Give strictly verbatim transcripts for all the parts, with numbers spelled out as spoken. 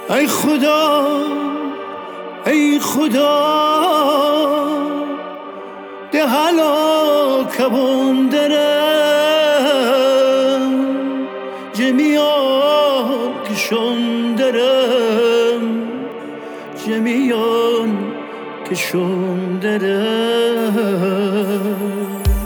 ای خدا ای خدا ده هلاکم درم جمیان کشون درم جمیان کشون درم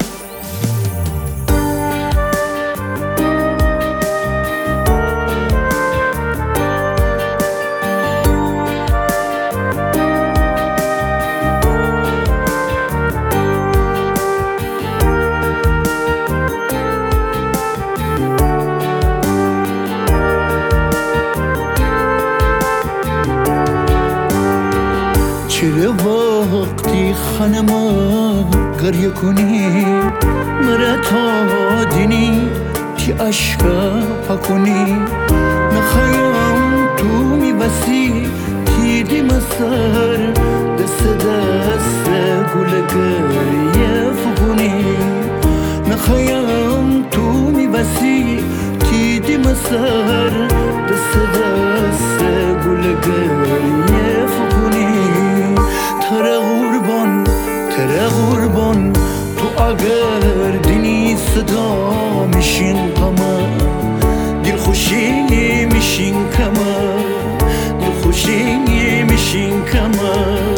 چرا وقتی خانما گریه کنی مرا تا دینی که عشقا پکنی نخوایم تو میبسی تیدی مسر دست دست گل گریه فکنی نخوایم تو میبسی تیدی مسر دست دست گل گریه فکنی تره قربان تره قربان تو اگر دینی صدا میشین قمر دل خوشی میشین کمر دل خوشی میشین کمر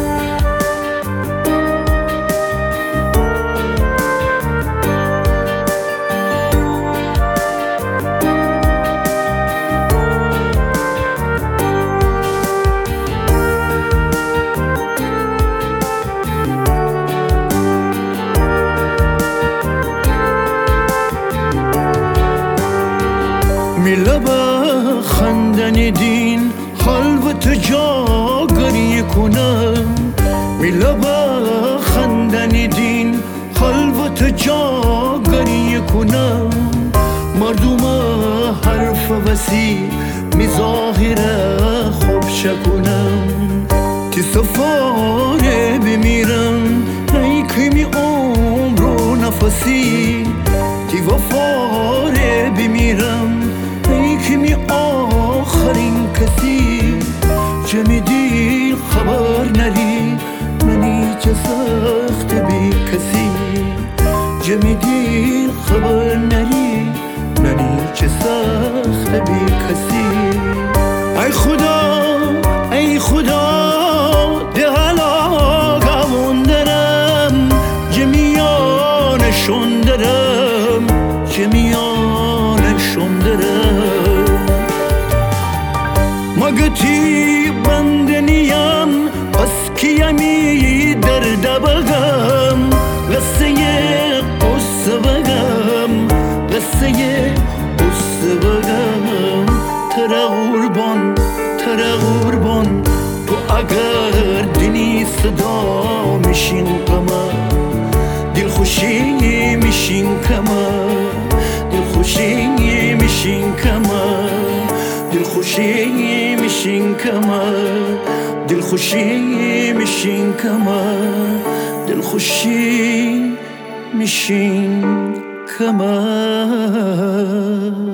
میلبا خندن دین خلوت جا گریه کنم میلبا خندن دین خلوت جا گریه کنم مردم حرف وسی میظاهره خوب شکنم تی سفاره بمیرم ای کمی عمر و نفسی تی وفاره بمیرم ای کمی آخرین کسی جمع دیر خبر نری منی چه سخت بی کسی جمع دیر خبر نری منی چه سخت بی کسی ای خدا ای خدا ده هلاکم درم جمیانشون درم جمیانشون درم مگتی بندنیم پس کیمی درد بگم قصه قصه بگم قصه قصه بگم تره قربان تره قربان تو اگر دینی صدا میشین قمر دل خوشی میشین کمر دل خوشی میشین کمر دل خوشی میشین کمر دل خوشی میشین کمر دل خوشی میشین کمر